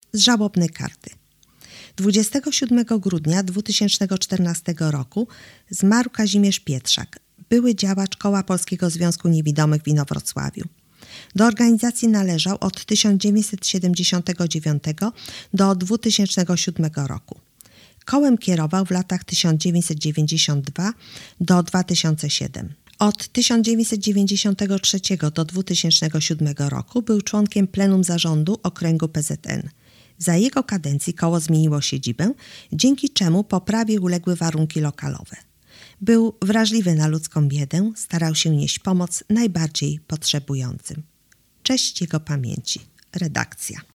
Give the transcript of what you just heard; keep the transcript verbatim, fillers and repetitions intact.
z żałobnej karty. dwudziestego siódmego grudnia dwa tysiące czternastego roku zmarł Kazimierz Pietrzak, były działacz Koła Polskiego Związku Niewidomych w Inowrocławiu. Do organizacji należał od tysiąc dziewięćset siedemdziesiątego dziewiątego do dwa tysiące siódmego roku. Kołem kierował w latach tysiąc dziewięćset dziewięćdziesiątego drugiego do dwa tysiące siódmego. Od tysiąc dziewięćset dziewięćdziesiątego trzeciego do dwa tysiące siódmego roku był członkiem plenum zarządu okręgu P Z N. Za jego kadencji koło zmieniło siedzibę, dzięki czemu poprawie uległy warunki lokalowe. Był wrażliwy na ludzką biedę, starał się nieść pomoc najbardziej potrzebującym. Cześć jego pamięci. Redakcja.